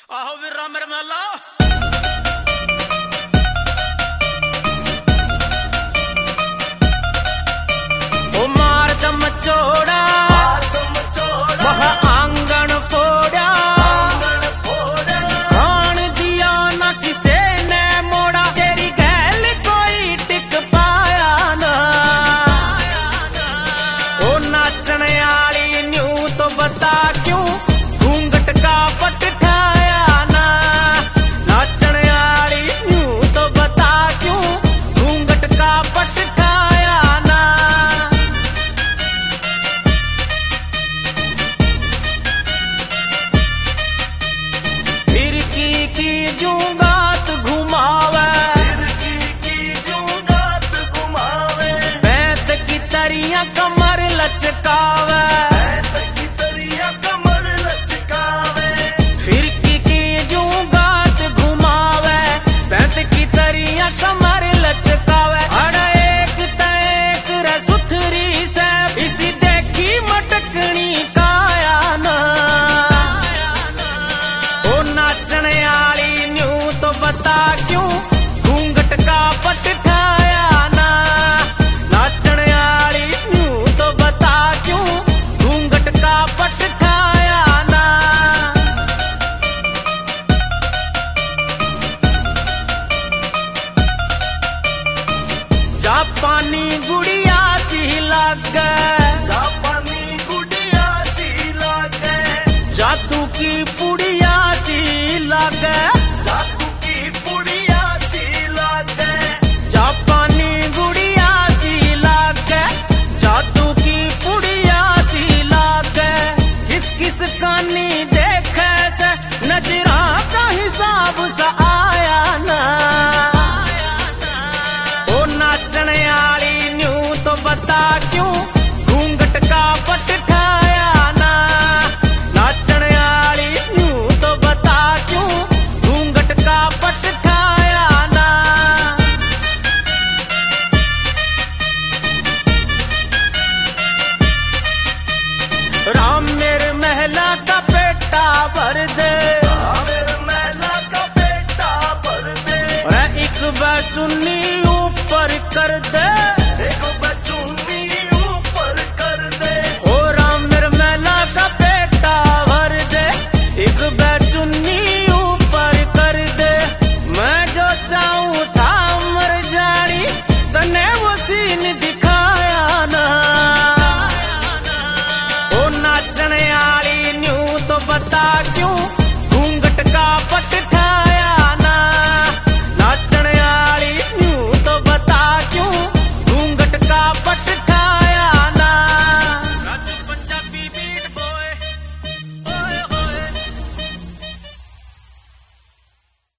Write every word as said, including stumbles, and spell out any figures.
आहो वीरा मेरे मेला ओ मार दम चोड़ा वह आंगन फोड़ा खान दिया ना किसे ने मोड़ा तेरी गैल कोई टिक पाया ना ओ नाचने आली न्यू तो बता क्यों घूंघट का पट कमर लचकावे कमर लचकावे फिरकी की जू गात घुमावे बैत की तरिया कमर लचकावे अड़ एक तैक रे सुथरी से इसी देखी मटकनी काया ना ओ नाचने आली न्यू तो बता क्यों घूंघट का पट जापानी गुड़िया सी लागे जापानी गुड़िया सी लागे जादू की पुड़िया सी लागे जादू की पुड़िया सी लागे जापानी गुड़िया सी लागे जादू की पुड़िया सी लागे किस किस कानी देखे से नजरा का हिसाब सा आया ना नाचने आली न्यू तो बता क्यों घूंघट का पट ठाया ना नाचने आली न्यू तो बता क्यों घूंघट का पट ठाया ना राम मेरे महला का पेटा भर दे राम मेरे महला का पेटा भर दे एक बचुन्नी ऊपर कर दे एक बचुन्नी ऊपर कर दे ओ राम मेरे मैला का पेटा भर दे एक बचुन्नी ऊपर कर दे मैं जो चाहूं था मर जानी तने वो सीन दिखाया ना ओ नाचने आली न्यू तो बता क्यों घूंघट का पट